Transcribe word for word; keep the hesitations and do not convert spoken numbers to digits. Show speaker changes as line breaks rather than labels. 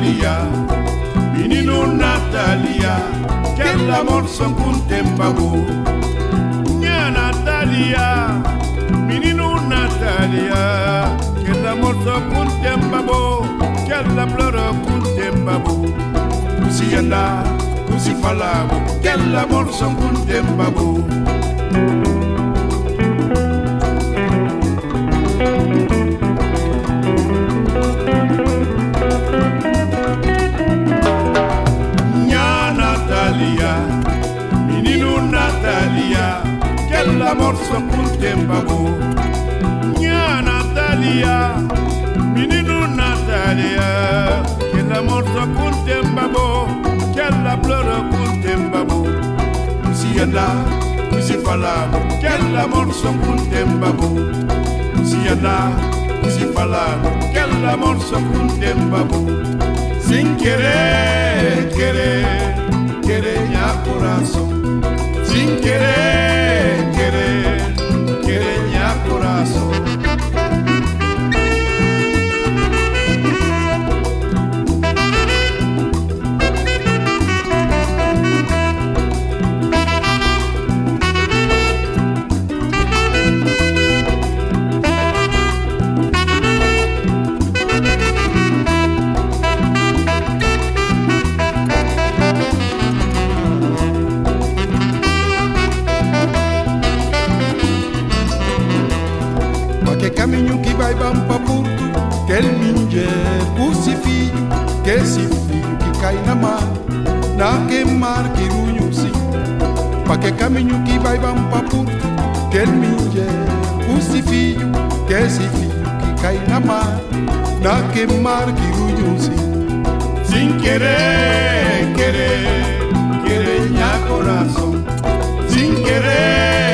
Natalia, menino Natalia, que amor só com tempo. Minha Natalia, menino Natalia, que amor só com tempo, que ela plora com tempo. Se anda, se fala, que amor só com tempo. Menino Natalia, que el amor só com tempo. Minha Natalia, menino Natalia, que el amor só com tempo, que ela plora com tempo. Se anda, se fala, que el amor só com tempo. Se anda, se fala, que el amor só com tempo. Sem querer, querer, querer minha coração. Sem querer, querer, querer minha coração. Que caminho que vai bam pra Porto, que el minje pusi filho, que esse filho que cai na mar, na que mar que runho sim. Pa que caminho que vai bam pra Porto, que el minje pusi filho, que esse filho que cai na mar, na que mar que runho sim. Sem querer, querer, querer minha coração, sem querer.